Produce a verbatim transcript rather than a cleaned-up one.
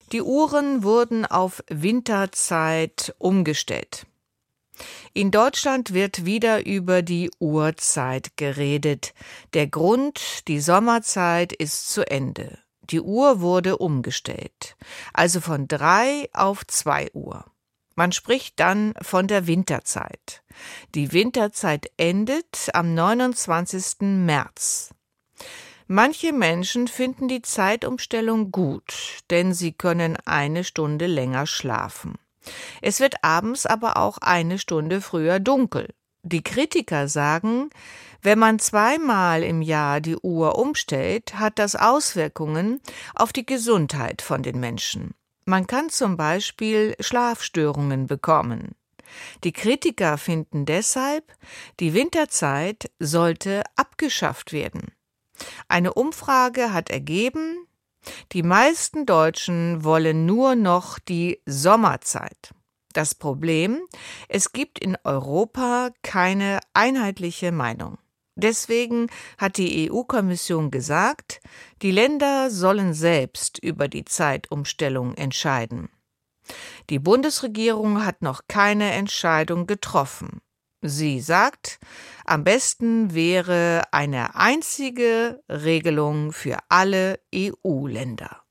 Die Uhren wurden auf Winterzeit umgestellt. In Deutschland wird wieder über die Uhrzeit geredet. Der Grund, die Sommerzeit ist zu Ende. Die Uhr wurde umgestellt, also von drei auf zwei Uhr. Man spricht dann von der Winterzeit. Die Winterzeit endet am neunundzwanzigsten März. Manche Menschen finden die Zeitumstellung gut, denn sie können eine Stunde länger schlafen. Es wird abends aber auch eine Stunde früher dunkel. Die Kritiker sagen, wenn man zweimal im Jahr die Uhr umstellt, hat das Auswirkungen auf die Gesundheit von den Menschen. Man kann zum Beispiel Schlafstörungen bekommen. Die Kritiker finden deshalb, die Winterzeit sollte abgeschafft werden. Eine Umfrage hat ergeben, die meisten Deutschen wollen nur noch die Sommerzeit. Das Problem, es gibt in Europa keine einheitliche Meinung. Deswegen hat die E U-Kommission gesagt, die Länder sollen selbst über die Zeitumstellung entscheiden. Die Bundesregierung hat noch keine Entscheidung getroffen. Sie sagt, am besten wäre eine einzige Regelung für alle E U-Länder.